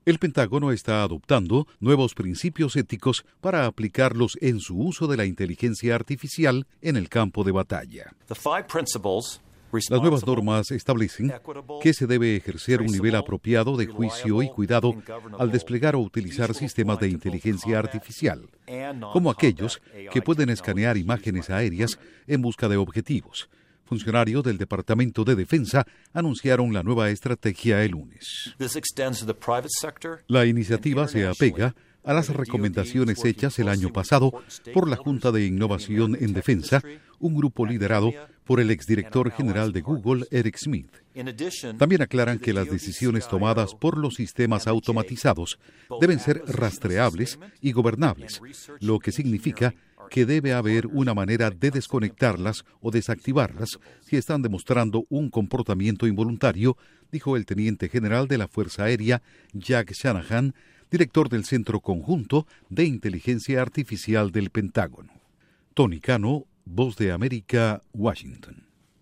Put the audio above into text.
El Pentágono está adoptando nuevos principios éticos para aplicarlos en su uso de la inteligencia artificial en el campo de batalla. Las nuevas normas establecen que se debe ejercer un nivel apropiado de juicio y cuidado al desplegar o utilizar sistemas de inteligencia artificial, como aquellos que pueden escanear imágenes aéreas en busca de objetivos. Funcionarios del Departamento de Defensa anunciaron la nueva estrategia el lunes. La iniciativa se apega a las recomendaciones hechas el año pasado por la Junta de Innovación en Defensa, un grupo liderado por el exdirector general de Google, Eric Schmidt. También aclaran que las decisiones tomadas por los sistemas automatizados deben ser rastreables y gobernables, lo que significa que debe haber una manera de desconectarlas o desactivarlas si están demostrando un comportamiento involuntario, dijo el teniente general de la Fuerza Aérea, Jack Shanahan, director del Centro Conjunto de Inteligencia Artificial del Pentágono. Tony Cano, Voz de América, Washington.